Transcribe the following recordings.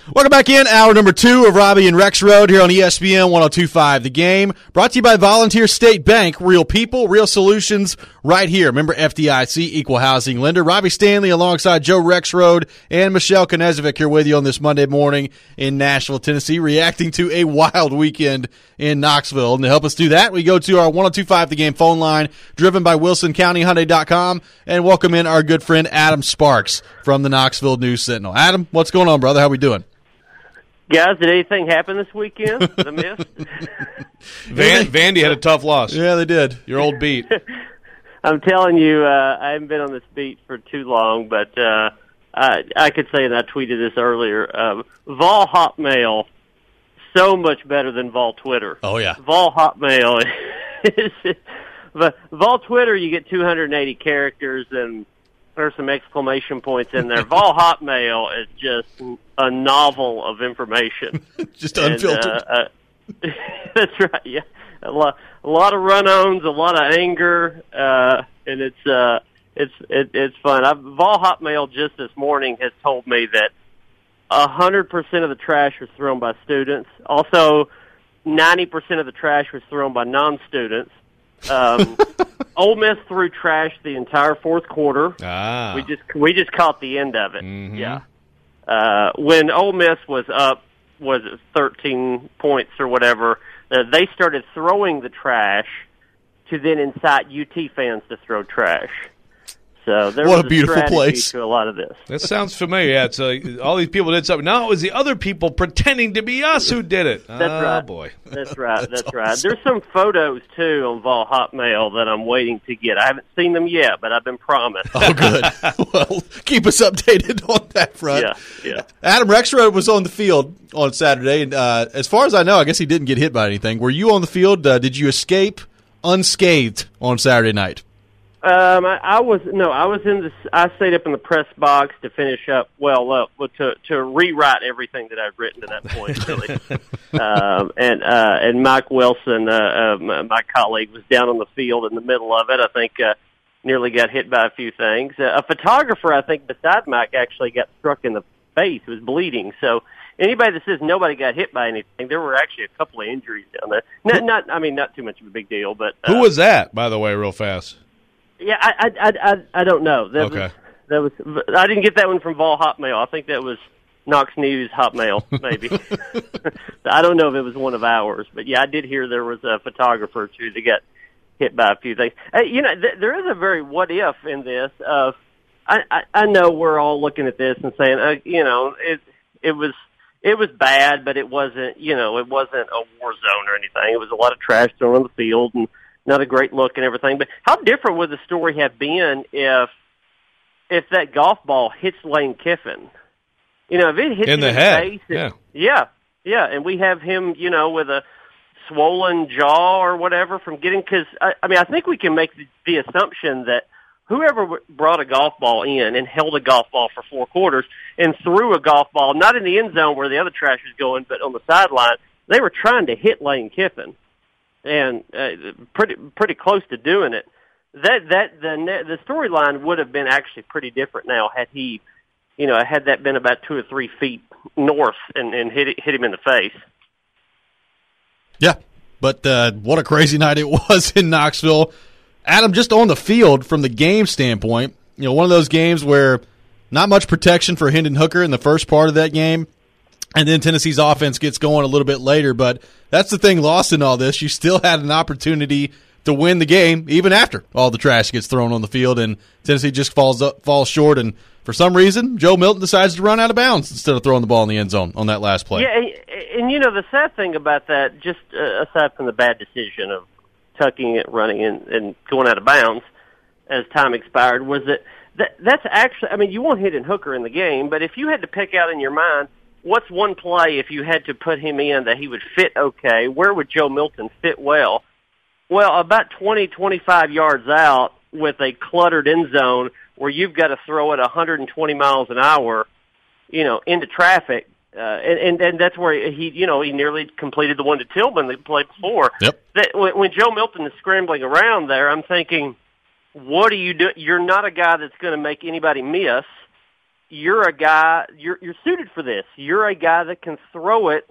Welcome back in, hour number 2 of Robbie and Rex Road here on ESPN 102.5 The Game. Brought to you by Volunteer State Bank. Real people, real solutions right here. Remember FDIC, equal housing lender. Robbie Stanley alongside Joe Rexrode and Michelle Knezovic here with you on this Monday morning in Nashville, Tennessee, reacting to a wild weekend in Knoxville. And to help us do that, we go to our 102.5 The Game phone line, driven by WilsonCountyHyundai.com, and welcome in our good friend Adam Sparks from the Knoxville News Sentinel. Adam, what's going on, brother? How we doing? Guys, did anything happen this weekend that I missed? Vandy had a tough loss. Yeah, they did. Your old beat. I'm telling you, I haven't been on this beat for too long, but I could say, and I tweeted this earlier, Vol Hotmail, so much better than Vol Twitter. Oh, yeah. Vol Hotmail but Vol Twitter, you get 280 characters, and there's some exclamation points in there. Vol Hotmail is just a novel of information. Just unfiltered. That's right. Yeah, a lot of run-ons, a lot of anger, and it's fun. Vol Hotmail just this morning has told me that 100% of the trash was thrown by students. Also, 90% of the trash was thrown by non-students. Ole Miss threw trash the entire fourth quarter. We just caught the end of it. Mm-hmm. Yeah. When Ole Miss was up, was it 13 points or whatever, they started throwing the trash to then incite UT fans to throw trash. So there was a beautiful strategy place to a lot of this. That sounds familiar. Yeah, it's all these people did something. Now it was the other people pretending to be us who did it. That's right. Oh, boy. That's right. That's awesome. right. There's some photos, too, on Vol Hotmail that I'm waiting to get. I haven't seen them yet, but I've been promised. Oh, good. Well, keep us updated on that front. Yeah. Adam Rexrode was on the field on Saturday, and as far as I know, I guess he didn't get hit by anything. Were you on the field? Did you escape unscathed on Saturday night? I was in this. I stayed up in the press box to finish up. To rewrite everything that I'd written to that point, really. And Mike Wilson, my colleague, was down on the field in the middle of it. I think nearly got hit by a few things. A photographer, I think, beside Mike, actually got struck in the face. He was bleeding. So anybody that says nobody got hit by anything, there were actually a couple of injuries down there. Not too much of a big deal, but Who was that, by the way, real fast? Yeah, I don't know. Okay. I didn't get that one from Vol Hotmail. I think that was Knox News Hotmail, maybe. I don't know if it was one of ours, but yeah, I did hear there was a photographer or two that got hit by a few things. There is a very what if in this. I know we're all looking at this and saying, it was bad, but it wasn't a war zone or anything. It was a lot of trash thrown on the field and not a great look and everything. But how different would the story have been if that golf ball hits Lane Kiffin? If it hits in him the in head. the face, yeah, and we have him, with a swollen jaw or whatever from getting. Because I think we can make the assumption that whoever brought a golf ball in and held a golf ball for 4 quarters and threw a golf ball not in the end zone where the other trash was going, but on the sideline, they were trying to hit Lane Kiffin. And pretty close to doing it. The storyline would have been actually pretty different now had he, had that been about 2 or 3 feet north and hit him in the face. Yeah, but what a crazy night it was in Knoxville. Adam, just on the field from the game standpoint, one of those games where not much protection for Hendon Hooker in the first part of that game. And then Tennessee's offense gets going a little bit later. But that's the thing lost in all this. You still had an opportunity to win the game even after all the trash gets thrown on the field. And Tennessee just falls short. And for some reason, Joe Milton decides to run out of bounds instead of throwing the ball in the end zone on that last play. Yeah, and the sad thing about that, just aside from the bad decision of tucking it, running, and going out of bounds as time expired, was that's actually, you won't hit Hendon Hooker in the game, but if you had to pick out in your mind, what's one play if you had to put him in that he would fit okay? Where would Joe Milton fit well? Well, about 20, 25 yards out with a cluttered end zone where you've got to throw it 120 miles an hour, into traffic. And that's where he nearly completed the one to Tillman the play before. Yep. When Joe Milton is scrambling around there, I'm thinking, what do you do? You're not a guy that's going to make anybody miss. you're a guy, you're suited for this. You're a guy that can throw it,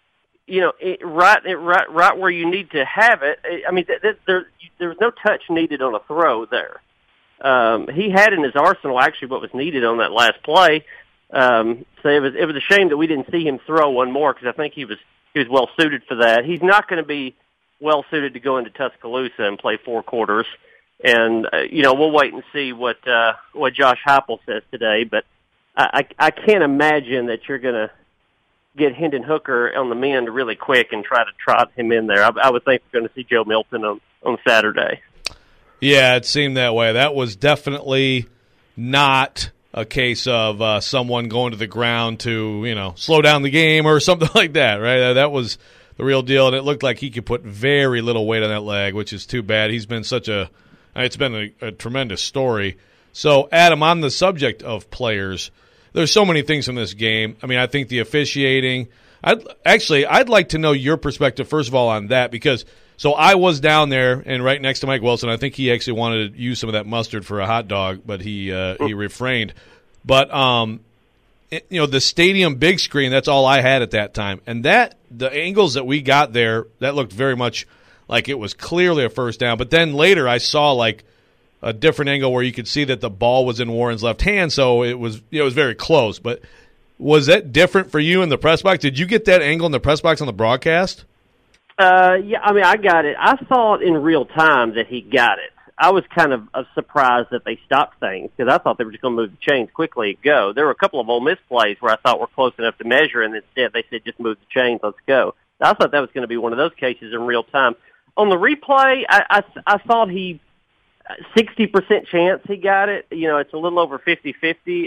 right where you need to have it. I mean, there's no touch needed on a throw there. He had in his arsenal actually what was needed on that last play. So it was a shame that we didn't see him throw one more, because I think he was well suited for that. He's not going to be well suited to go into Tuscaloosa and play 4 quarters. And we'll wait and see what Josh Heupel says today. But I can't imagine that you're going to get Hendon Hooker on the mend really quick and try to trot him in there. I would think we're going to see Joe Milton on Saturday. Yeah, it seemed that way. That was definitely not a case of someone going to the ground to, slow down the game or something like that, right? That was the real deal, and it looked like he could put very little weight on that leg, which is too bad. He's been it's been a tremendous story. So, Adam, on the subject of players, there's so many things from this game. I mean, I think the officiating. I'd like to know your perspective, first of all, on that, because so I was down there and right next to Mike Wilson. I think he actually wanted to use some of that mustard for a hot dog, but he refrained. But the stadium big screen, that's all I had at that time. And the angles that we got there, that looked very much like it was clearly a first down. But then later I saw like a different angle where you could see that the ball was in Warren's left hand, so it was very close. But was that different for you in the press box? Did you get that angle in the press box on the broadcast? Yeah, I mean, I got it. I saw it in real time that he got it. I was kind of surprised that they stopped things, because I thought they were just going to move the chains quickly and go. There were a couple of Ole Miss plays where I thought were close enough to measure, and instead they said, just move the chains, let's go. I thought that was going to be one of those cases in real time. On the replay, I thought 60% chance he got it. It's a little over 50-50.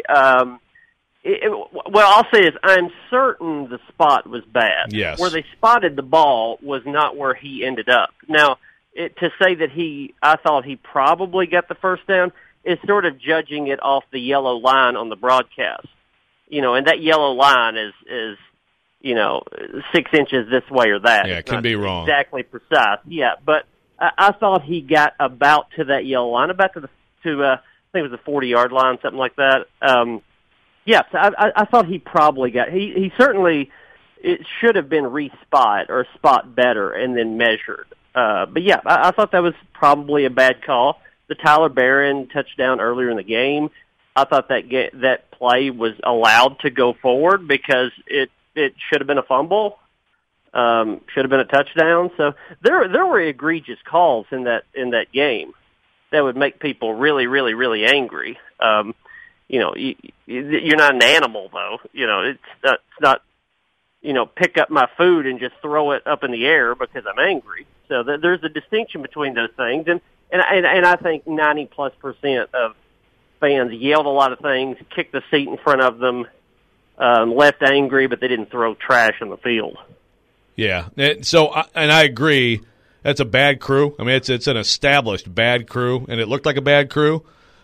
What I'll say is I'm certain the spot was bad. Yes. Where they spotted the ball was not where he ended up. Now, to say that I thought he probably got the first down is sort of judging it off the yellow line on the broadcast. And that yellow line is 6 inches this way or that. Yeah, it can be wrong. Exactly precise. Yeah, but I thought he got about to that yellow line, about to I think it was the 40-yard line, something like that. Yes, I thought he probably got. He certainly, it should have been re-spot or spot better and then measured. But yeah, I thought that was probably a bad call. The Tyler Barron touchdown earlier in the game, I thought that play was allowed to go forward because it should have been a fumble, should have been a touchdown. So there were egregious calls in that game that would make people really, really, really angry. You're not an animal, though. It's not, pick up my food and just throw it up in the air because I'm angry. So there's a distinction between those things. And I think 90+% of fans yelled a lot of things, kicked the seat in front of them, left angry, but they didn't throw trash on the field. Yeah. So, and I agree. That's a bad crew. I mean, it's an established bad crew, and it looked like a bad crew.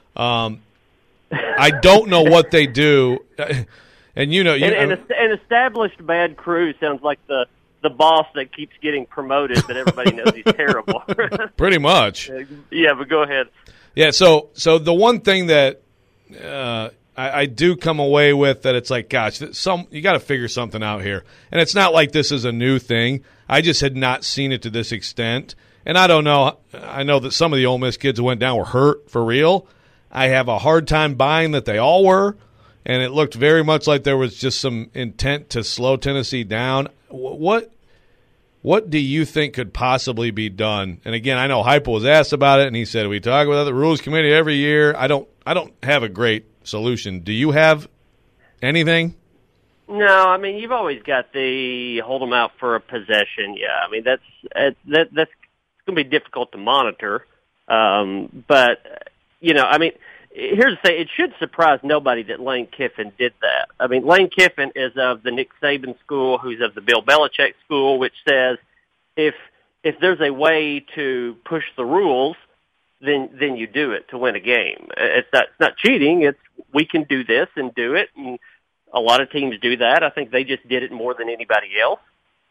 I don't know what they do, and an established bad crew sounds like the boss that keeps getting promoted, but everybody knows he's terrible. Pretty much. Yeah, but go ahead. Yeah. So the one thing that I do come away with that it's like, gosh, you got to figure something out here, and it's not like this is a new thing. I just had not seen it to this extent, and I don't know. I know that some of the Ole Miss kids who went down were hurt for real. I have a hard time buying that they all were, and it looked very much like there was just some intent to slow Tennessee down. What do you think could possibly be done? And again, I know Heupel was asked about it, and he said, we talk about the rules committee every year. I don't have a great solution. Do you have anything? No, I mean, you've always got the hold them out for a possession. Yeah, I mean, that's going to be difficult to monitor. But, I mean, here's the thing. It should surprise nobody that Lane Kiffin did that. I mean, Lane Kiffin is of the Nick Saban school, who's of the Bill Belichick school, which says if there's a way to push the rules, then you do it to win a game. It's not cheating. It's we can do this and do it, and a lot of teams do that. I think they just did it more than anybody else.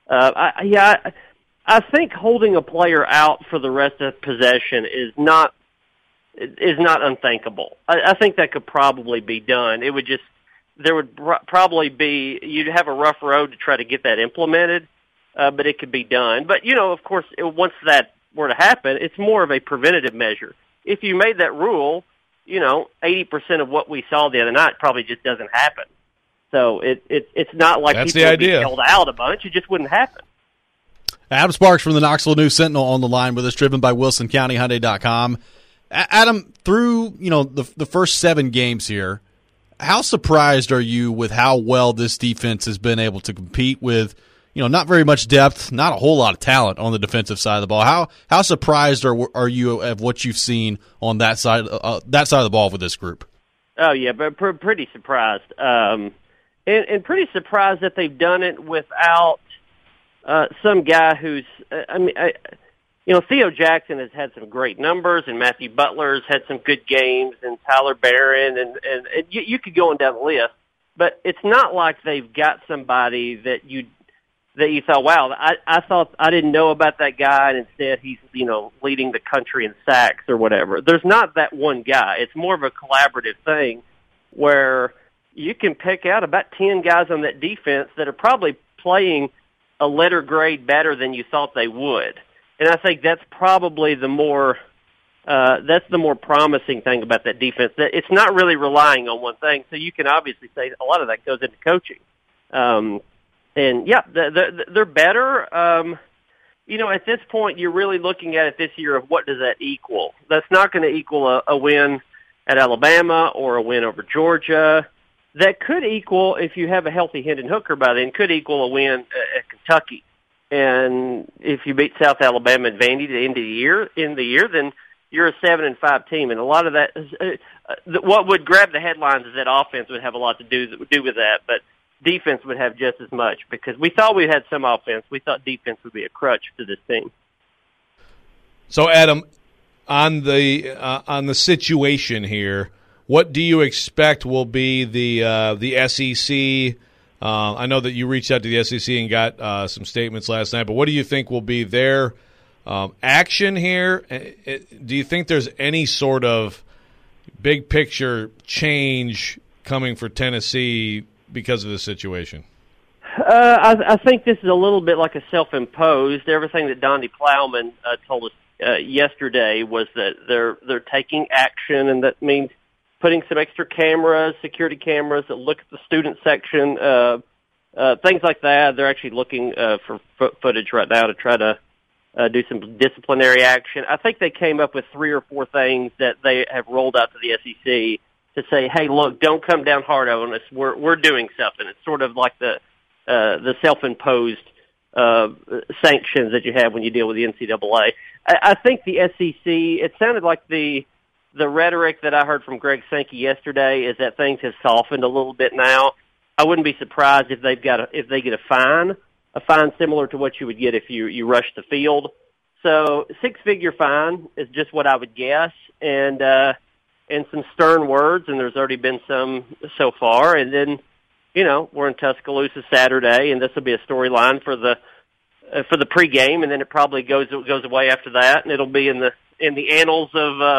I think holding a player out for the rest of possession is not unthinkable. I think that could probably be done. It would just there would probably be, you'd have a rough road to try to get that implemented, but it could be done. But, of course, once that were to happen, it's more of a preventative measure. If you made that rule, 80% of what we saw the other night probably just doesn't happen. So it's not like That's people the would be idea. held out a bunch. It just wouldn't happen. Adam Sparks from the Knoxville News Sentinel on the line with us, driven by WilsonCountyHyundai.com. Adam, through the first 7 games here, how surprised are you with how well this defense has been able to compete with, not very much depth, not a whole lot of talent on the defensive side of the ball? How surprised are you of what you've seen on that side of the ball with this group? Oh yeah, but pretty surprised, and pretty surprised that they've done it without some guy who's. Theo Jackson has had some great numbers, and Matthew Butler's had some good games, and Tyler Barron, and you could go on down the list. But it's not like they've got somebody that you thought, wow, I thought I didn't know about that guy, and instead he's leading the country in sacks or whatever. There's not that one guy. It's more of a collaborative thing where you can pick out about 10 guys on that defense that are probably playing a letter grade better than you thought they would. And I think that's probably the more promising thing about that defense. That it's not really relying on one thing. So you can obviously say a lot of that goes into coaching. And yeah, they're better. At this point, you're really looking at it this year of what does that equal? That's not going to equal a win at Alabama or a win over Georgia. That could equal, if you have a healthy Hendon Hooker by then, could equal a win at Kentucky. And if you beat South Alabama and Vandy at the end of the year, then you're a 7-5 team. And a lot of that is, what would grab the headlines is that offense would have a lot to do with that, but defense would have just as much, because we thought we had some offense. We thought defense would be a crutch to this team. So, Adam, on the situation here, what do you expect will be the SEC? I know that you reached out to the SEC and got some statements last night, but what do you think will be their action here? Do you think there's any sort of big picture change coming for Tennessee because of the situation? I think this is a little bit like a self-imposed. Everything that Donnie Plowman told us yesterday was that they're taking action, and that means putting some extra cameras, security cameras that look at the student section, things like that. They're actually looking for footage right now to try to do some disciplinary action. I think they came up with 3 or 4 things that they have rolled out to the SEC to say, hey, look, don't come down hard on us. We're doing something. It's sort of like the self-imposed sanctions that you have when you deal with the NCAA. I think the SEC, it sounded like the rhetoric that I heard from Greg Sankey yesterday is that things have softened a little bit now. I wouldn't be surprised if they get a fine similar to what you would get if you rush the field. So 6-figure fine is just what I would guess, and some stern words, and there's already been some so far. And then, we're in Tuscaloosa Saturday, and this will be a storyline for the pregame, and then it probably goes away after that, and it'll be in the annals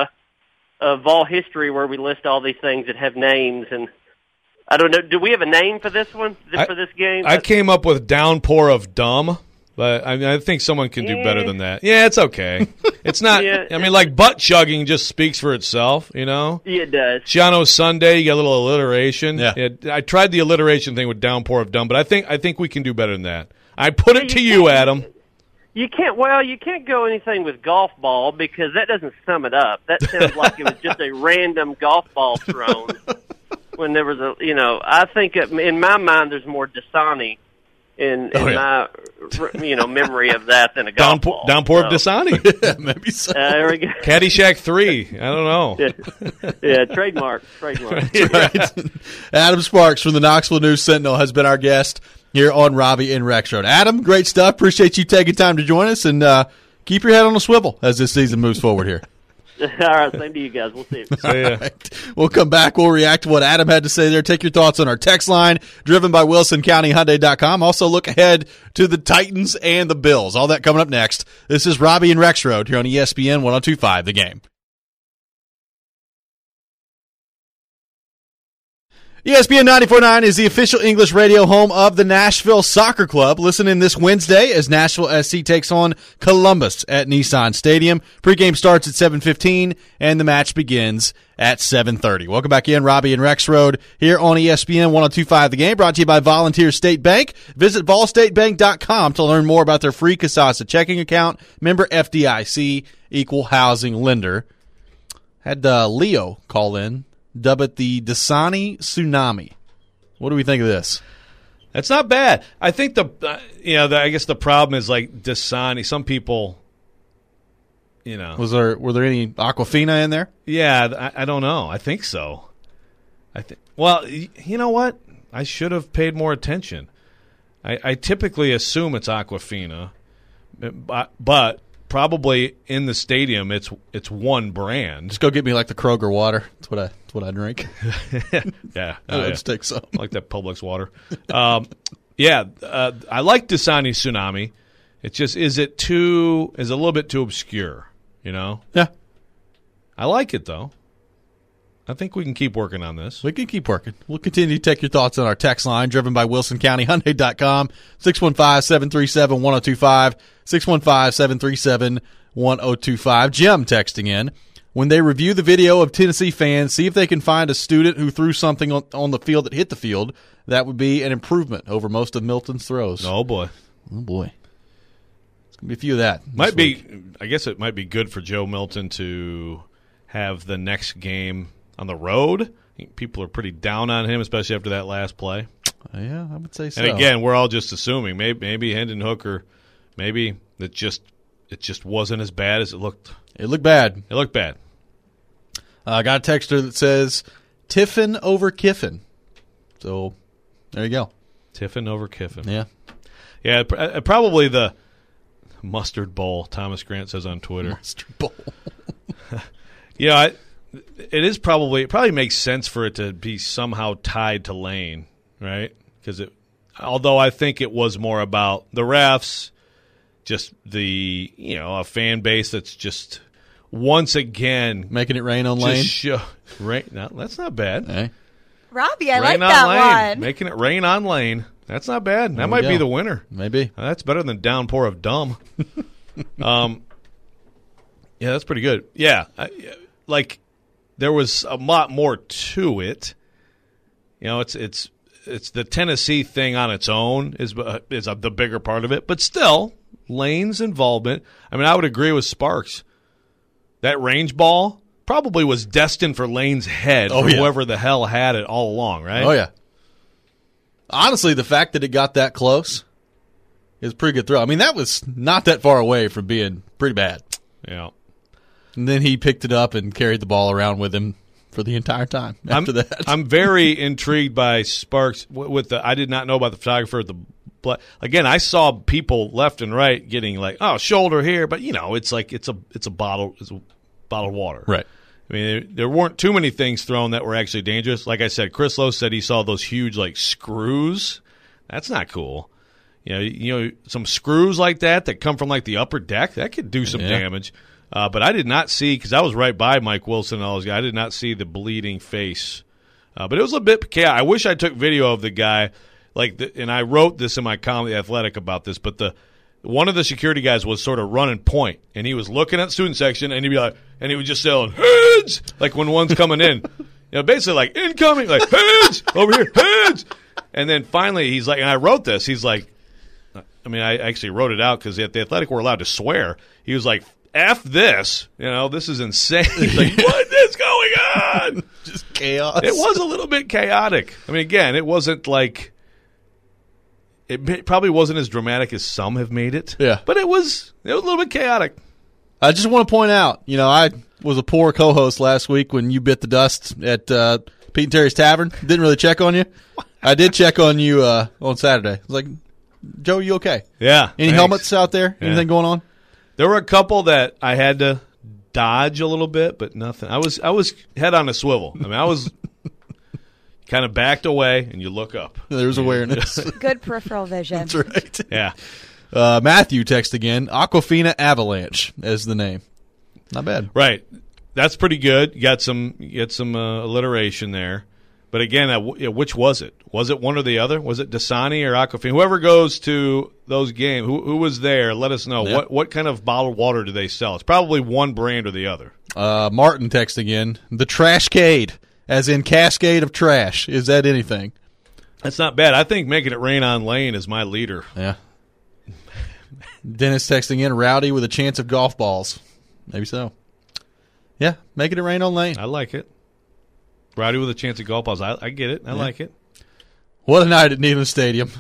of all history where we list all these things that have names. And I don't know, do we have a name for this one, for this game? I came up with downpour of dumb, but I think someone can do better than that. Yeah, it's okay. It's not, like butt chugging just speaks for itself, Yeah, it does. Shiano Sunday, you got a little alliteration. Yeah. I tried the alliteration thing with downpour of dumb, but I think we can do better than that. I put it to you, Adam. You can't go anything with golf ball, because that doesn't sum it up. That sounds like it was just a random golf ball thrown when there was I think in my mind there's more Dasani in my memory of that than a golf ball. Downpour of Dasani. Yeah, maybe so. There we go. Caddyshack 3. I don't know. Yeah, trademark. Right. Adam Sparks from the Knoxville News Sentinel has been our guest here on Robbie and Rex Road. Adam, great stuff. Appreciate you taking time to join us, and keep your head on a swivel as this season moves forward here. All right, same to you guys. We'll see you. Right. We'll come back. We'll react to what Adam had to say there. Take your thoughts on our text line, driven by WilsonCountyHyundai.com. Also look ahead to the Titans and the Bills. All that coming up next. This is Robbie and Rex Road here on ESPN 102.5 The Game. ESPN 94.9 is the official English radio home of the Nashville Soccer Club. Listen in this Wednesday as Nashville SC takes on Columbus at Nissan Stadium. Pregame starts at 7:15, and the match begins at 7:30. Welcome back in, Robbie and Rex Road here on ESPN 102.5 The Game, brought to you by Volunteer State Bank. Visit volstatebank.com to learn more about their free Kasasa checking account. Member FDIC, equal housing lender. Had Leo call in. Dub it the Dasani Tsunami. What do we think of this? That's not bad. I think I guess the problem is like Dasani. Some people, were there any Aquafina in there? Yeah, I don't know. I think so. Well, you know what? I should have paid more attention. I typically assume it's Aquafina, but probably in the stadium it's one brand. Just go get me like the Kroger water. That's what I drink. Yeah, Let's take some. I like that Publix water. I like Dasani Tsunami. It's just is a little bit too obscure, Yeah. I like it though. I think we can keep working on this. We can keep working. We'll continue to take your thoughts on our text line, driven by WilsonCountyHyundai.com, 615-737-1025, 615-737-1025. Jim texting in. When they review the video of Tennessee fans, see if they can find a student who threw something on the field that hit the field. That would be an improvement over most of Milton's throws. Oh, boy. Oh, boy. It's going to be a few of that. I guess it might be good for Joe Milton to have the next game on the road. I think people are pretty down on him, especially after that last play. Yeah, I would say so. And again, we're all just assuming. Maybe Hendon Hooker, maybe it just wasn't as bad as it looked. It looked bad. It looked bad. I got a texter that says Tiffin over Kiffin. So there you go. Tiffin over Kiffin. Yeah. Yeah, probably the Mustard Bowl, Thomas Grant says on Twitter. Mustard Bowl. It probably makes sense for it to be somehow tied to Lane, right? Because although I think it was more about the refs, just a fan base that's just once again making it rain on Lane. No, that's not bad. Hey. Robbie, I like that one. Making it rain on Lane. That's not bad. That might be the winner. Maybe. That's better than downpour of dumb. Yeah, that's pretty good. Yeah, there was a lot more to it. It's the Tennessee thing on its own is the bigger part of it, but still Lane's involvement. I mean, I would agree with Sparks. That range ball probably was destined for Lane's head, whoever the hell had it all along, right? Oh yeah. Honestly, the fact that it got that close is a pretty good throw. I mean, that was not that far away from being pretty bad. Yeah. And then he picked it up and carried the ball around with him for the entire time after that. I'm very intrigued by Sparks I did not know about the photographer. Again, I saw people left and right getting like, oh, shoulder here, but it's like it's a bottled water. Right. I mean, there weren't too many things thrown that were actually dangerous. Like I said, Chris Lowe said he saw those huge like screws. That's not cool. Some screws like that come from like the upper deck, that could do some damage. But I did not see, because I was right by Mike Wilson and all those guys, I did not see the bleeding face. But it was a bit chaotic. I wish I took video of the guy, and I wrote this in my column, The Athletic, about this, but one of the security guys was sort of running point, and he was looking at the student section, and he'd be like, and he would just yell, heads, like when one's coming in. Basically like, incoming, like, heads, over here, heads. And then finally, he's like, and I wrote this, he's like, I actually wrote it out because at The Athletic we're allowed to swear. He was like, F this, this is insane. He's like, what is going on? Just chaos. It was a little bit chaotic. I mean, again, it wasn't like, it probably wasn't as dramatic as some have made it. Yeah. But it was a little bit chaotic. I just want to point out, I was a poor co-host last week when you bit the dust at Pete and Terry's Tavern. Didn't really check on you. I did check on you on Saturday. I was like, Joe, you okay? Yeah. Any helmets out there? Yeah. Anything going on? There were a couple that I had to dodge a little bit, but nothing. I was head on a swivel. I mean, I was kind of backed away, and you look up. There's awareness. Good peripheral vision. That's right. Yeah. Matthew text again. Aquafina Avalanche as the name. Not bad. Right. That's pretty good. You got some alliteration there. But again, which was it? Was it one or the other? Was it Dasani or Aquafina? Whoever goes to those games, who was there, let us know. Yeah. What kind of bottled water do they sell? It's probably one brand or the other. Martin texting in, the Trashcade, as in cascade of trash. Is that anything? That's not bad. I think making it rain on Lane is my leader. Yeah. Dennis texting in, rowdy with a chance of golf balls. Maybe so. Yeah, making it rain on Lane. I like it. Rowdy with a chance of golf balls. I get it. I like it. What a night at Neyland Stadium.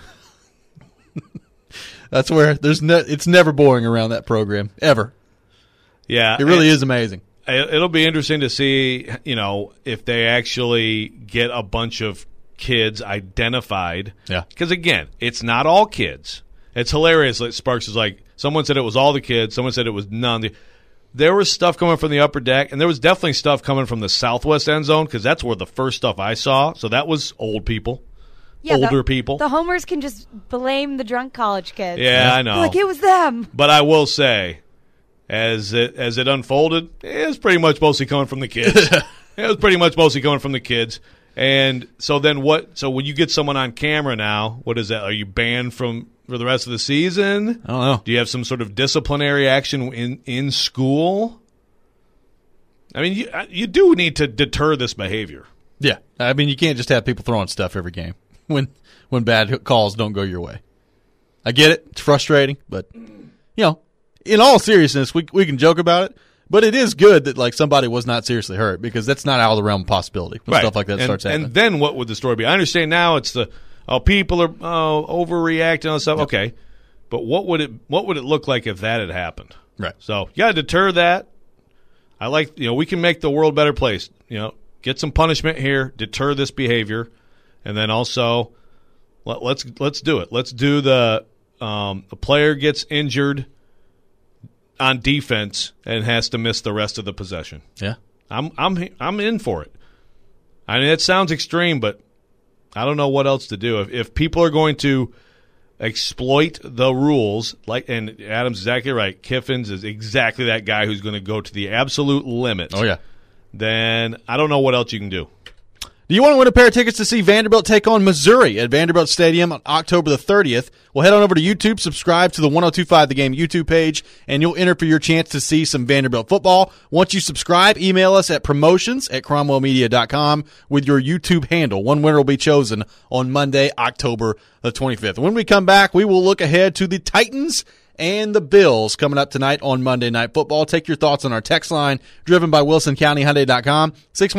That's where it's never boring around that program, ever. Yeah. It really is amazing. It'll be interesting to see, if they actually get a bunch of kids identified. Yeah. Because, again, it's not all kids. It's hilarious. Like Sparks is like, someone said it was all the kids. Someone said it was none. There was stuff coming from the upper deck, and there was definitely stuff coming from the southwest end zone because that's where the first stuff I saw. So that was old people, older people. The homers can just blame the drunk college kids. Yeah, I know. Like, it was them. But I will say, as it unfolded, it was pretty much mostly coming from the kids. It was pretty much mostly coming from the kids. And so then what? So when you get someone on camera now, what is that? Are you banned for the rest of the season? I don't know. Do you have some sort of disciplinary action in school? I mean, you do need to deter this behavior. Yeah. I mean, you can't just have people throwing stuff every game when bad calls don't go your way. I get it. It's frustrating, but, in all seriousness, we can joke about it, but it is good that, like, somebody was not seriously hurt because that's not out of the realm of possibility when stuff like that starts happening. And then what would the story be? I understand now it's people are overreacting and stuff. Yep. Okay, but what would it look like if that had happened? Right. So you got to deter that. I like we can make the world a better place. Get some punishment here, deter this behavior, and then also let's do it. Let's do the player gets injured on defense and has to miss the rest of the possession. Yeah, I'm in for it. I mean, it sounds extreme, but I don't know what else to do. If people are going to exploit the rules, and Adam's exactly right, Kiffin's is exactly that guy who's going to go to the absolute limit. Oh, yeah. Then I don't know what else you can do. Do you want to win a pair of tickets to see Vanderbilt take on Missouri at Vanderbilt Stadium on October the 30th? Well, head on over to YouTube, subscribe to the 1025 The Game YouTube page, and you'll enter for your chance to see some Vanderbilt football. Once you subscribe, email us at promotions@cromwellmedia.com with your YouTube handle. One winner will be chosen on Monday, October the 25th. When we come back, we will look ahead to the Titans and the Bills coming up tonight on Monday Night Football. Take your thoughts on our text line, driven by WilsonCountyHyundai.com,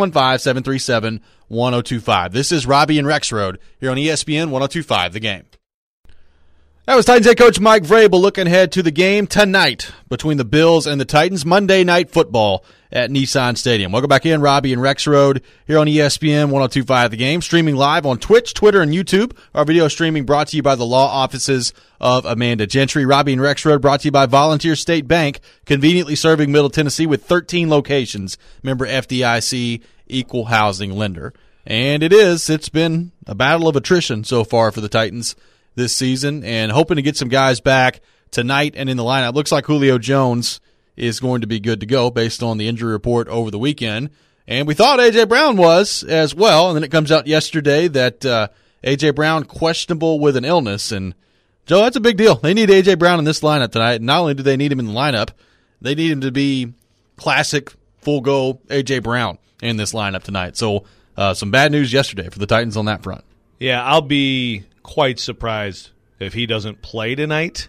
615-737-1025. This is Robbie and Rexroad here on ESPN 1025 The Game. That was Titans head coach Mike Vrabel looking ahead to the game tonight between the Bills and the Titans, Monday Night Football at Nissan Stadium. Welcome back in, Robbie and Rexroad here on ESPN 1025 The Game, streaming live on Twitch, Twitter, and YouTube. Our video streaming brought to you by the law offices of Amanda Gentry. Robbie and Rexroad brought to you by Volunteer State Bank, conveniently serving Middle Tennessee with 13 locations. Member FDIC, equal housing lender. And it's been a battle of attrition so far for the Titans this season, and hoping to get some guys back tonight and in the lineup. Looks like Julio Jones is going to be good to go based on the injury report over the weekend. And we thought A.J. Brown was as well, and then it comes out yesterday that A.J. Brown questionable with an illness. And, Joe, that's a big deal. They need A.J. Brown in this lineup tonight. And not only do they need him in the lineup, they need him to be classic, full-go A.J. Brown in this lineup tonight. So some bad news yesterday for the Titans on that front. Yeah, I'll be quite surprised if he doesn't play tonight.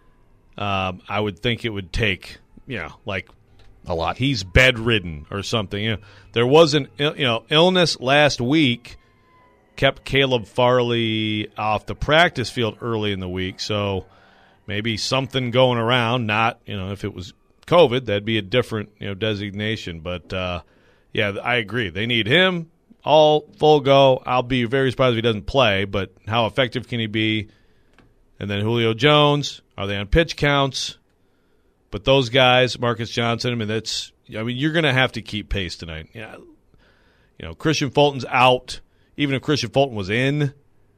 I would think it would take, like a lot. He's bedridden or something. There was an illness last week kept Caleb Farley off the practice field early in the week, so maybe something going around. Not if it was COVID, that'd be a different designation. But yeah, I agree. They need him. All full go. I'll be very surprised if he doesn't play, but how effective can he be? And then Julio Jones, are they on pitch counts? But those guys, Marcus Johnson, you're going to have to keep pace tonight. Yeah, Christian Fulton's out. Even if Christian Fulton was in,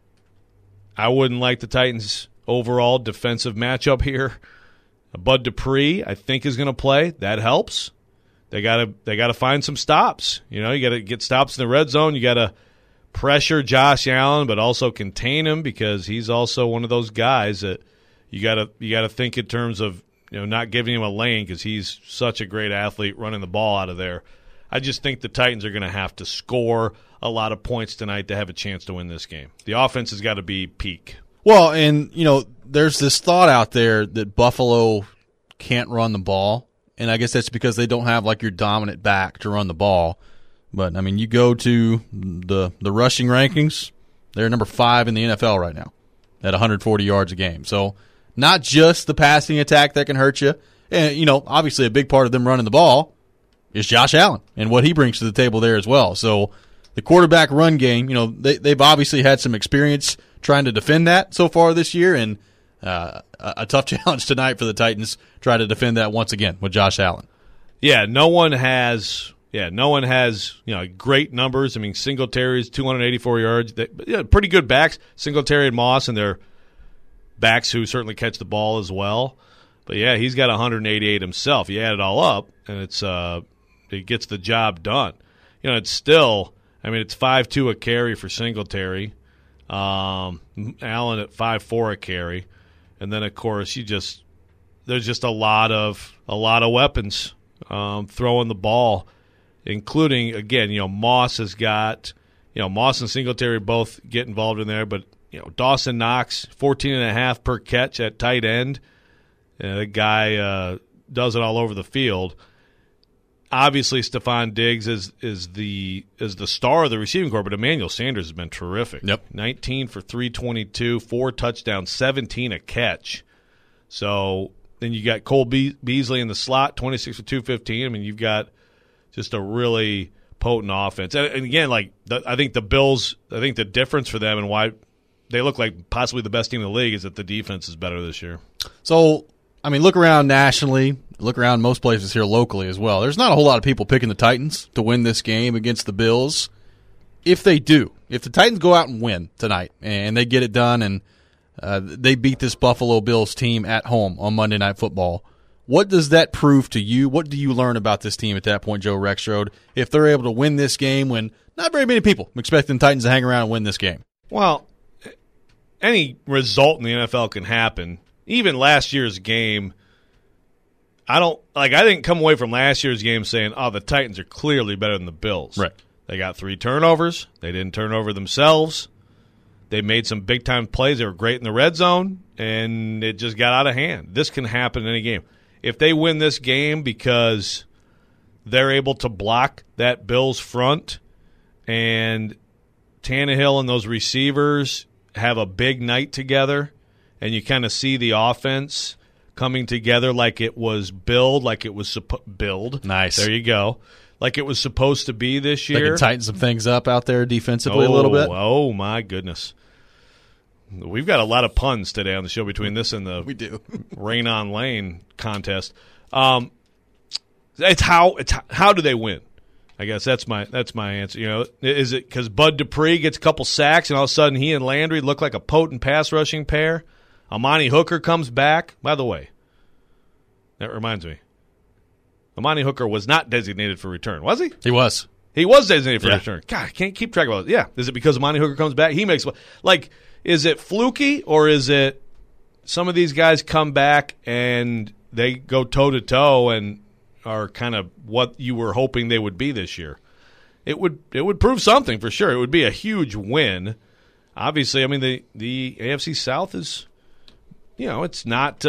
I wouldn't like the Titans' overall defensive matchup here. Bud Dupree, I think, is going to play. That helps. They got to find some stops. You got to get stops in the red zone. You got to pressure Josh Allen, but also contain him, because he's also one of those guys that you gotta think in terms of not giving him a lane, because he's such a great athlete running the ball out of there. I just think the Titans are going to have to score a lot of points tonight to have a chance to win this game. The offense has got to be peak. Well, and, there's this thought out there that Buffalo can't run the ball, and I guess that's because they don't have, your dominant back to run the ball. But, you go to the rushing rankings, they're number 5 in the NFL right now at 140 yards a game. So not just the passing attack that can hurt you. And, obviously a big part of them running the ball is Josh Allen and what he brings to the table there as well. So the quarterback run game, they've obviously had some experience trying to defend that so far this year, and a tough challenge tonight for the Titans try to defend that once again with Josh Allen. Yeah, no one has great numbers. Singletary's 284 yards. Pretty good backs, Singletary and Moss, and they're backs who certainly catch the ball as well. But yeah, he's got 188 himself. You add it all up, and it gets the job done. It's still, it's 5.2 a carry for Singletary. Allen at 5.4 a carry, and then of course there's just a lot of weapons throwing the ball, including again Moss has got Moss and Singletary both get involved in there, but Dawson Knox 14.5 per catch at tight end. The guy does it all over the field. Obviously, Stephon Diggs is the star of the receiving corps, but Emmanuel Sanders has been terrific. Yep. 19 for 322, 4 touchdowns, 17 a catch. So then you got Cole Beasley in the slot, 26 for 215. You've got just a really potent offense. And again, I think the Bills, the difference for them and why they look like possibly the best team in the league is that the defense is better this year. So, look around nationally, look around most places here locally as well. There's not a whole lot of people picking the Titans to win this game against the Bills. If they do, if the Titans go out and win tonight and they get it done and they beat this Buffalo Bills team at home on Monday Night Football, what does that prove to you? What do you learn about this team at that point, Joe Rexrode, if they're able to win this game when not very many people expecting the Titans to hang around and win this game? Well, any result in the NFL can happen. Even last year's game, I didn't come away from last year's game saying, the Titans are clearly better than the Bills. Right. They got 3 turnovers. They didn't turn over themselves. They made some big-time plays. They were great in the red zone, and it just got out of hand. This can happen in any game. If they win this game because they're able to block that Bills front and Tannehill and those receivers have a big night together, and you kind of see the offense coming together like it was build. Nice. There you go. Like it was supposed to be this year. They can tighten some things up out there defensively a little bit. Oh, my goodness. We've got a lot of puns today on the show between this and the we do. Rain on Lane contest. It's how do they win? I guess that's my answer. Is it because Bud Dupree gets a couple sacks and all of a sudden he and Landry look like a potent pass rushing pair? Amani Hooker comes back. By the way, that reminds me. Amani Hooker was not designated for return, was he? He was. He was designated for return. God, I can't keep track of it. Yeah. Is it because Amani Hooker comes back? He makes is it fluky or is it some of these guys come back and they go toe-to-toe and are kind of what you were hoping they would be this year? It would prove something for sure. It would be a huge win. Obviously, the AFC South is, it's not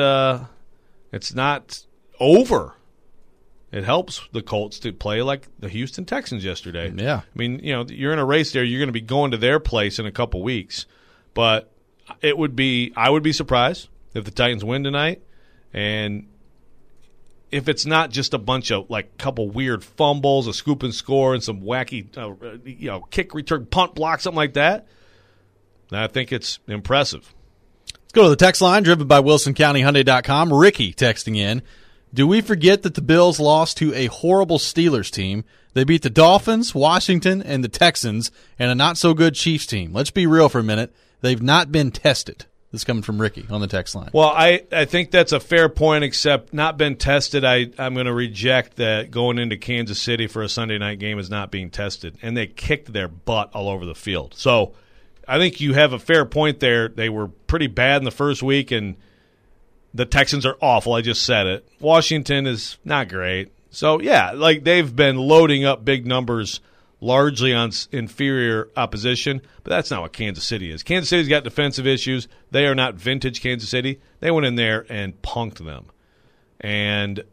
over. It helps the Colts to play like the Houston Texans yesterday. Yeah. You're in a race there. You're going to be going to their place in a couple weeks. But I would be surprised if the Titans win tonight. And if it's not just a bunch of couple weird fumbles, a scoop and score, and some wacky kick return, punt block, something like that, then I think it's impressive. Let's go to the text line driven by WilsonCountyHyundai.com. Ricky texting in. Do we forget that the Bills lost to a horrible Steelers team? They beat the Dolphins, Washington, and the Texans, and a not-so-good Chiefs team. Let's be real for a minute. They've not been tested. This is coming from Ricky on the text line. Well, I think that's a fair point, except not been tested. I'm going to reject that going into Kansas City for a Sunday night game is not being tested. And they kicked their butt all over the field. So I think you have a fair point there. They were pretty bad in the first week, and the Texans are awful. I just said it. Washington is not great. So, yeah, like they've been loading up big numbers largely on inferior opposition, but that's not what Kansas City is. Kansas City's got defensive issues. They are not vintage Kansas City. They went in there and punked them. And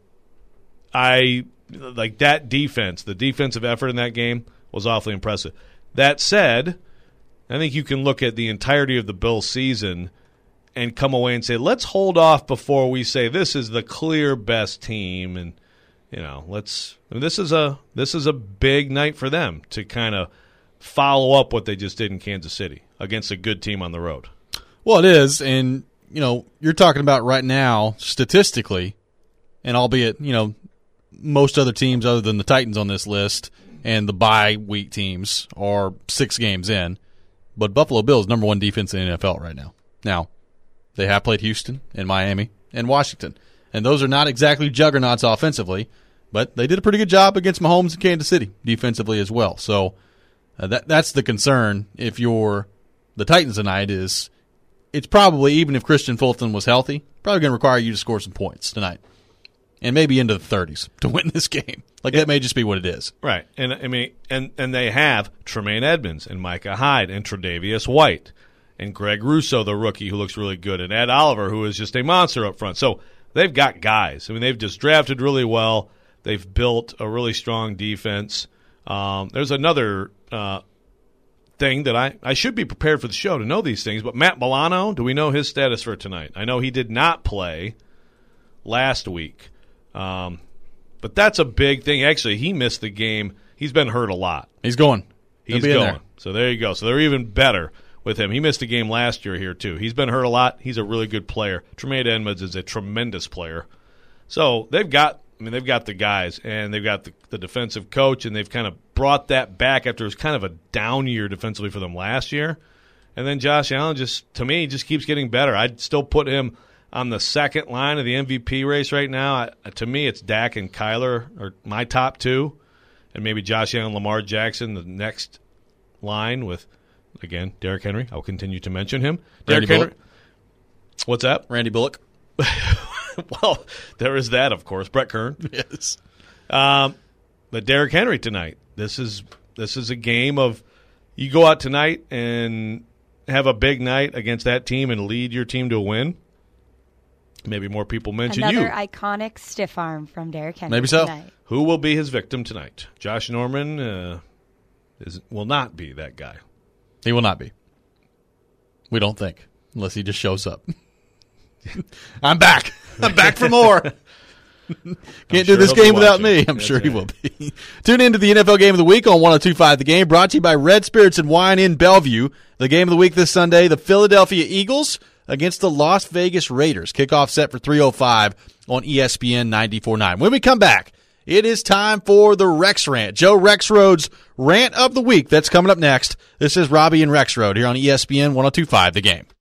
I like that defense. The defensive effort in that game was awfully impressive. That said, I think you can look at the entirety of the Bills season and come away and say, let's hold off before we say this is the clear best team, and this is a big night for them to kind of follow up what they just did in Kansas City against a good team on the road. Well, it is, and you're talking about right now statistically, and albeit most other teams other than the Titans on this list and the bye week teams are 6 games in, but Buffalo Bills number 1 defense in the NFL right now. Now, they have played Houston and Miami and Washington, and those are not exactly juggernauts offensively, but they did a pretty good job against Mahomes and Kansas City defensively as well. So that's the concern if you're the Titans tonight is it's probably, even if Christian Fulton was healthy, probably going to require you to score some points tonight and maybe into the 30s to win this game. Like that may just be what it is. Right. And I mean, and they have Tremaine Edmonds and Micah Hyde and Tre'Davious White and Greg Russo, the rookie, who looks really good, and Ed Oliver, who is just a monster up front. So they've got guys. I mean, they've just drafted really well. They've built a really strong defense. There's another thing that I should be prepared for the show to know these things, but Matt Milano, do we know his status for tonight? I know he did not play last week, but that's a big thing. Actually, he missed the game. He's been hurt a lot. He's going. He's going. So there you go. So they're even better with him. He missed a game last year here, too. He's been hurt a lot. He's a really good player. Tremaine Edmonds is a tremendous player. So they've got the guys, and they've got the defensive coach, and they've kind of brought that back after it was kind of a down year defensively for them last year. And then Josh Allen to me, keeps getting better. I'd still put him on the second line of the MVP race right now. To me, it's Dak and Kyler are my top 2, and maybe Josh Allen, Lamar Jackson, the next line with, again, Derrick Henry. I'll continue to mention him. Randy Bullock. What's that? Randy Bullock. Well, there is that, of course. Brett Kern. Yes. But Derrick Henry tonight. This is a game of you go out tonight and have a big night against that team and lead your team to a win. Maybe more people mention Another you. iconic stiff arm from Derrick Henry. Maybe so. Tonight. Who will be his victim tonight? Josh Norman will not be that guy. He will not be. We don't think, unless he just shows up. I'm back. I'm back for more. Can't do this game without me. I'm sure he will be. Tune in to the NFL Game of the Week on 102.5 The Game, brought to you by Red Spirits and Wine in Bellevue. The Game of the Week this Sunday, the Philadelphia Eagles against the Las Vegas Raiders. Kickoff set for 3:05 on ESPN 94.9. When we come back, it is time for the Rex Rant. Joe Rexrode's Rant of the Week. That's coming up next. This is Robbie and Rexrode here on ESPN 102.5 The Game.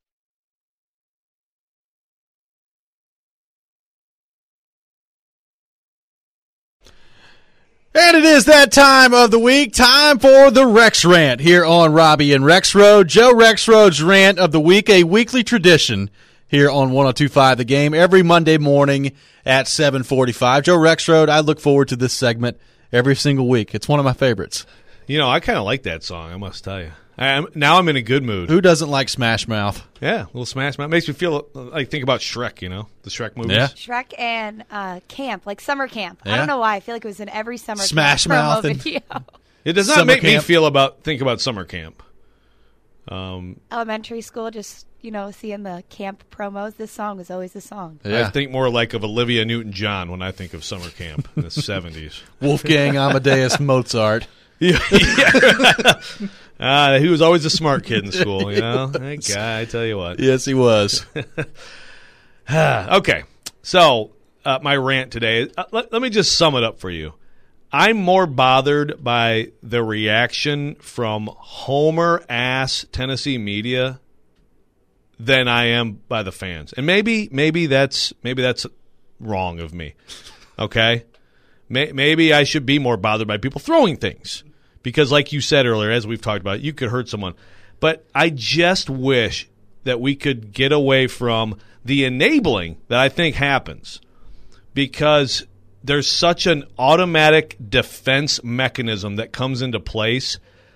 And it is that time of the week, time for the Rex Rant here on Robbie and Rexrode. Joe Rexrode's Rant of the Week, a weekly tradition here on 102.5 The Game every Monday morning at 7:45. Joe Rexrode, I look forward to this segment every single week. It's one of my favorites. I kind of like that song, I must tell you. Now I'm in a good mood. Who doesn't like Smash Mouth? Yeah, a little Smash Mouth. Makes me feel like think about Shrek, the Shrek movies. Yeah. Shrek and camp, like summer camp. Yeah. I don't know why. I feel like it was in every summer Smash camp Mouth promo and video. It does not Summer make camp. me think about summer camp. Elementary school, just seeing the camp promos. This song was always the song. Yeah. I think more like of Olivia Newton-John when I think of summer camp in the 70s. Wolfgang Amadeus Mozart. Yeah. He was always a smart kid in school, That guy, I tell you what. Yes, he was. Okay, so my rant today, let me just sum it up for you. I'm more bothered by the reaction from Homer-ass Tennessee media than I am by the fans. And maybe that's wrong of me. Okay? Maybe I should be more bothered by people throwing things. Because like you said earlier, as we've talked about, you could hurt someone. But I just wish that we could get away from the enabling that I think happens. Because there's such an automatic defense mechanism that comes into place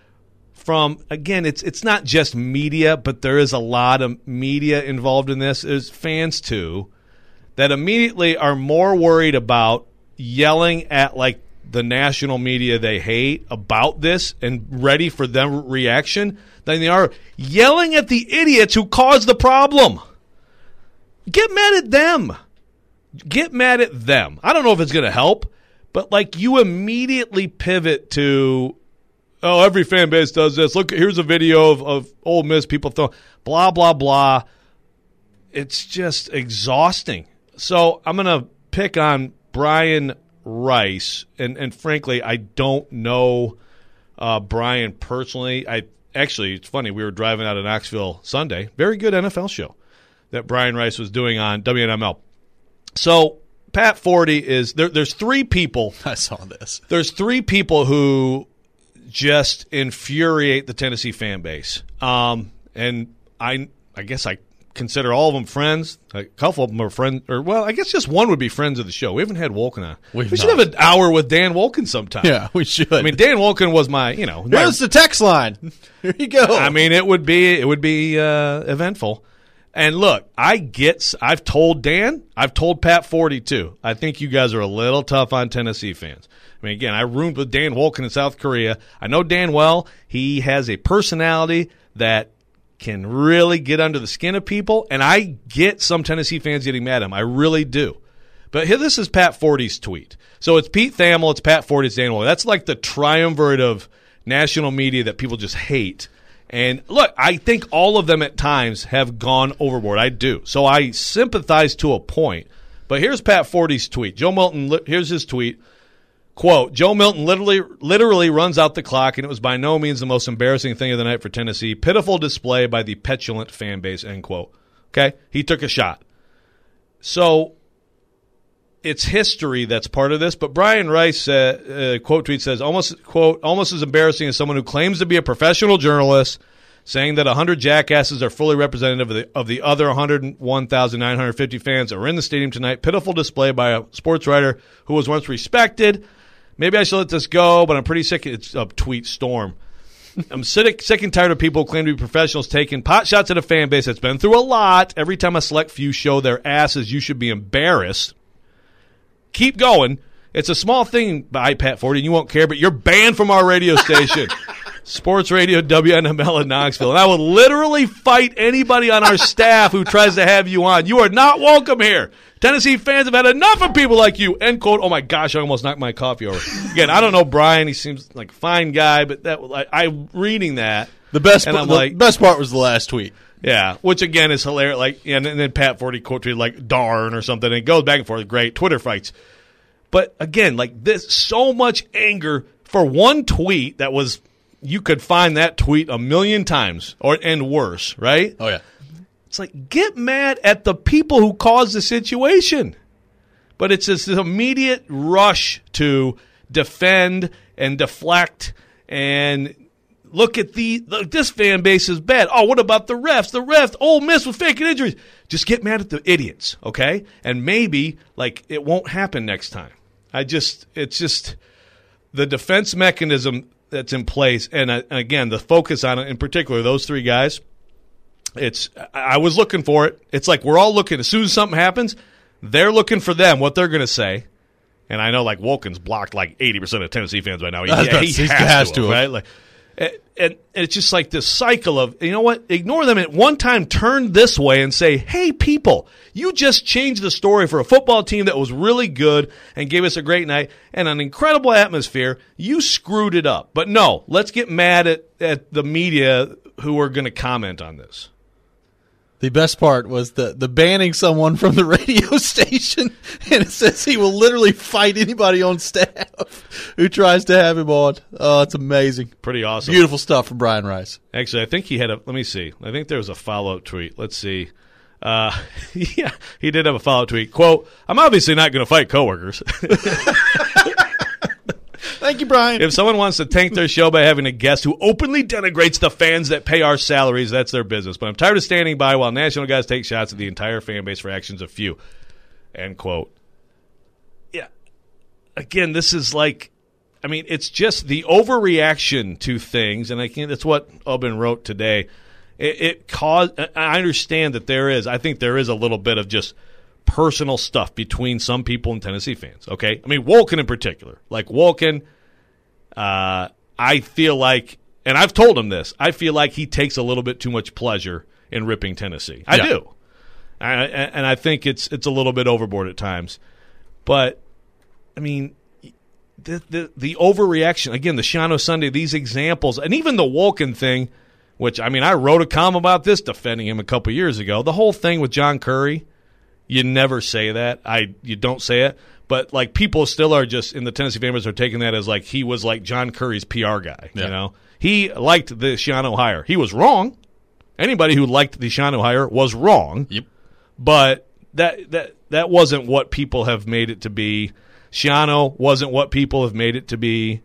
from, again, it's not just media, but there is a lot of media involved in this. There's fans, too, that immediately are more worried about yelling at, like, the national media they hate about this and ready for their reaction than they are yelling at the idiots who caused the problem. Get mad at them. Get mad at them. I don't know if it's going to help, but, like, you immediately pivot to, oh, every fan base does this. Look, here's a video of Ole Miss people throwing, blah, blah, blah. It's just exhausting. So I'm going to pick on Brian Rice, and frankly, I don't know Brian personally. Actually, it's funny. We were driving out of Knoxville Sunday. Very good NFL show that Brian Rice was doing on WNML. So Pat Forty is there. There's three people. I saw this. There's three people who just infuriate the Tennessee fan base. And I guess I consider all of them friends. A couple of them are friends, or well, I guess just one would be friends of the show. We haven't had Wolken on. We should have an hour with Dan Wolken sometime. Yeah, we should. I mean, Dan Wolken was my, Here's the text line. Here you go. I mean, it would be eventful. And look, I've told Dan, I've told Pat Forty too. I think you guys are a little tough on Tennessee fans. I mean, again, I roomed with Dan Wolken in South Korea. I know Dan well. He has a personality that can really get under the skin of people, and I get some Tennessee fans getting mad at him. I really do. But here, this is Pat Forty's tweet. So it's Pete Thamel, it's Pat Forty, it's Dan Wolken. That's like the triumvirate of national media that people just hate. And look, I think all of them at times have gone overboard. I do. So I sympathize to a point. But here's Pat Forty's tweet. Joe Milton, here's his tweet. Quote, Joe Milton literally runs out the clock, and it was by no means the most embarrassing thing of the night for Tennessee. Pitiful display by the petulant fan base, end quote. Okay? He took a shot. So it's history that's part of this. But Brian Rice, quote tweet says, almost as embarrassing as someone who claims to be a professional journalist saying that 100 jackasses are fully representative of the other 101,950 fans that were in the stadium tonight. Pitiful display by a sports writer who was once respected. Maybe I should let this go, but I'm pretty sick. It's a tweet storm. I'm sick and tired of people who claim to be professionals taking pot shots at a fan base that's been through a lot. Every time a select few show their asses, you should be embarrassed. Keep going. It's a small thing by Pat Forty, and you won't care, but you're banned from our radio station. Sports Radio WNML in Knoxville. And I will literally fight anybody on our staff who tries to have you on. You are not welcome here. Tennessee fans have had enough of people like you. End quote. Oh, my gosh, I almost knocked my coffee over. Again, I don't know Brian. He seems like a fine guy, but I'm reading that. The best part was the last tweet. Yeah, which, again, is hilarious. And then Pat Forty quote tweeted like, darn or something. And it goes back and forth. Great. Twitter fights. But, again, like this, so much anger for one tweet that was – you could find that tweet a million times and worse, right? Oh, yeah. It's like, get mad at the people who caused the situation. But it's this immediate rush to defend and deflect and look at this fan base is bad. Oh, what about the refs? The refs, Ole Miss with faking injuries. Just get mad at the idiots, okay? And maybe, it won't happen next time. It's just the defense mechanism that's in place, and again, the focus on it, in particular, those three guys, I was looking for it. It's like we're all looking. As soon as something happens, they're looking for them, what they're going to say. And I know, Wolken's blocked 80% of Tennessee fans right now. He has to, right? And it's just like this cycle of, you know what, ignore them at one time, turn this way and say, hey, people, you just changed the story for a football team that was really good and gave us a great night and an incredible atmosphere. You screwed it up. But no, let's get mad at the media who are going to comment on this. The best part was the banning someone from the radio station, and it says he will literally fight anybody on staff who tries to have him on. Oh, it's amazing. Pretty awesome. Beautiful stuff from Brian Rice. Actually, I think he had let me see. I think there was a follow-up tweet. Let's see. Yeah, he did have a follow-up tweet. Quote, I'm obviously not going to fight coworkers. Thank you, Brian. If someone wants to tank their show by having a guest who openly denigrates the fans that pay our salaries, that's their business. But I'm tired of standing by while national guys take shots at the entire fan base for actions of few. End quote. Yeah. Again, this is like, I mean, it's just the overreaction to things, and that's what Ubben wrote today. It caused. I understand that I think there is a little bit of just personal stuff between some people and Tennessee fans, okay? I mean, Wolken in particular. Like, Wolken, I feel like, and I've told him this, I feel like he takes a little bit too much pleasure in ripping Tennessee. I do. And I think it's a little bit overboard at times. But, I mean, the overreaction, again, the Shiano Sunday, these examples, and even the Wolken thing, which, I mean, I wrote a column about this defending him a couple years ago. The whole thing with John Curry, you never say that. You don't say it. But, like, people still are just, in the Tennessee fan base, are taking that as, like, he was, like, John Curry's PR guy, you know? He liked the Shiano hire. He was wrong. Anybody who liked the Shiano hire was wrong. Yep. But that wasn't what people have made it to be. Shiano wasn't what people have made it to be.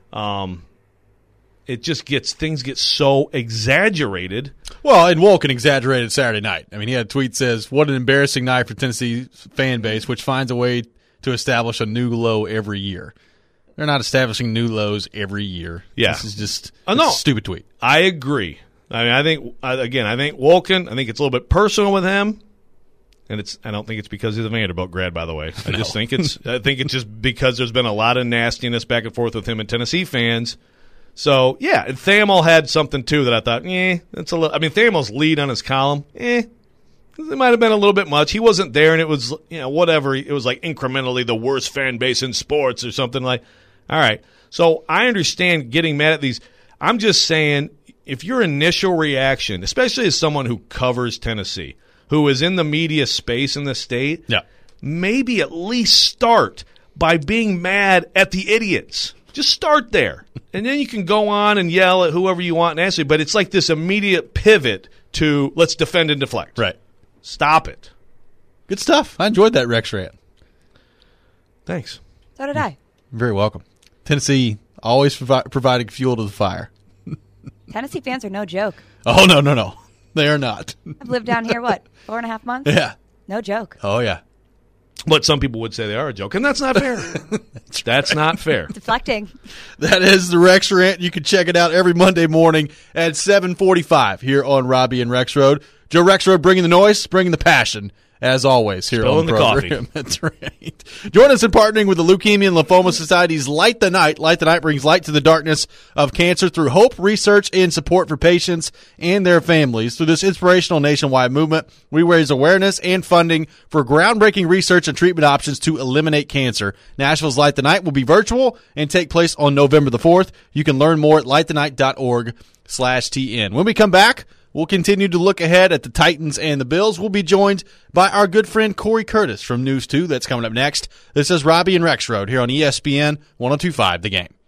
It just things get so exaggerated. Well, and Wolken exaggerated Saturday night. I mean, he had a tweet that says, what an embarrassing night for Tennessee's fan base, which finds a way to establish a new low every year. They're not establishing new lows every year. Yeah. This is just a stupid tweet. I agree. I mean, I think Wolken, I think it's a little bit personal with him. And I don't think it's because he's a Vanderbilt grad, by the way. I just think it's just because there's been a lot of nastiness back and forth with him and Tennessee fans. So, yeah, and Thamel had something, too, that I thought, that's a little – I mean, Thamel's lead on his column, it might have been a little bit much. He wasn't there, and it was, whatever. It was like incrementally the worst fan base in sports or something like – all right. So I understand getting mad at these. I'm just saying if your initial reaction, especially as someone who covers Tennessee, who is in the media space in the state, maybe at least start by being mad at the idiots. Just start there. And then you can go on and yell at whoever you want and answer. But it's like this immediate pivot to let's defend and deflect. Right. Stop it. Good stuff. I enjoyed that Rex rant. Thanks. So did I. You're very welcome. Tennessee always providing fuel to the fire. Tennessee fans are no joke. Oh, no. They are not. I've lived down here, 4.5 months? Yeah. No joke. Oh, yeah. But some people would say they are a joke, and that's not fair. That's not fair. Deflecting. That is the Rex Rant. You can check it out every Monday morning at 7:45 here on Robbie and Rex Road. Joe Rexrode bringing the noise, bringing the passion, as always, here on the program. Coffee. That's right. Join us in partnering with the Leukemia and Lymphoma Society's Light the Night. Light the Night brings light to the darkness of cancer through hope, research, and support for patients and their families. Through this inspirational nationwide movement, we raise awareness and funding for groundbreaking research and treatment options to eliminate cancer. Nashville's Light the Night will be virtual and take place on November the 4th. You can learn more at lightthenight.org/TN. When we come back, we'll continue to look ahead at the Titans and the Bills. We'll be joined by our good friend Corey Curtis from News 2. That's coming up next. This is Robbie and Rex Road here on ESPN 102.5 The Game.